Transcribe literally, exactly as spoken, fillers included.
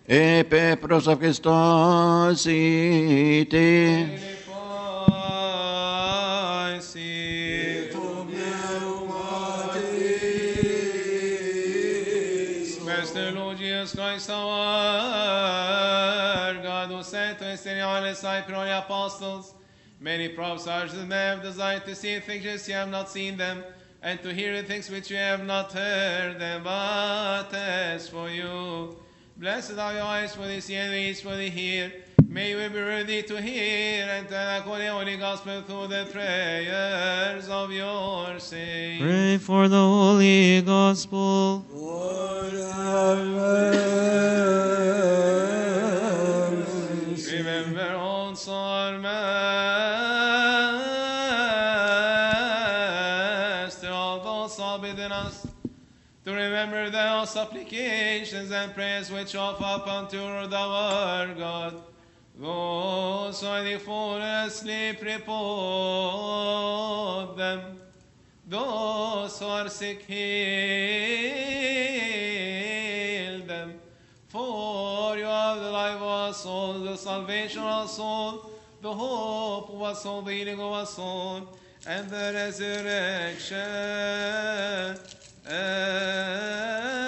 Epe pros of Christos ite. Master Lord Jesus Christ, our God, who sent to us in your disciples and apostles, many prophets such as may have desired to see things which you have not seen them, and to hear the things which you have not heard them, but as for you. Blessed are your eyes for the see and ears for the hear. May we be ready to hear and to echo the Holy Gospel through the prayers of your saints. Pray for the Holy Gospel. Lord, have mercy. Remember also our Master, all those who have bidden us to remember their supplications and prayers which offer up unto the our God. Those who are fallen asleep, repose them. Those who are sick, heal them. For you are the life of our soul, the salvation of our soul, the hope of our soul, the healing of our soul, and the resurrection. Amen.